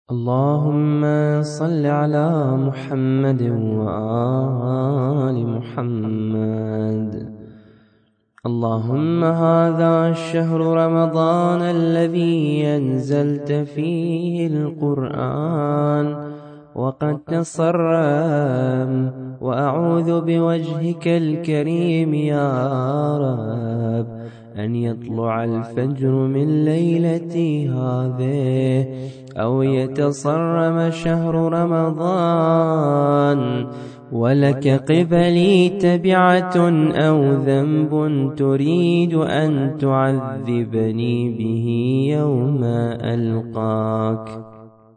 اللهم صل على محمد وآل محمد. اللهم هذا الشهر رمضان الذي أنزلت فيه القرآن وقد تصرم، وأعوذ بوجهك الكريم يا رب أن يطلع الفجر من ليلتي هذه أو يتصرم شهر رمضان ولك قبلي تبعة أو ذنب تريد أن تعذبني به يوم ألقاك.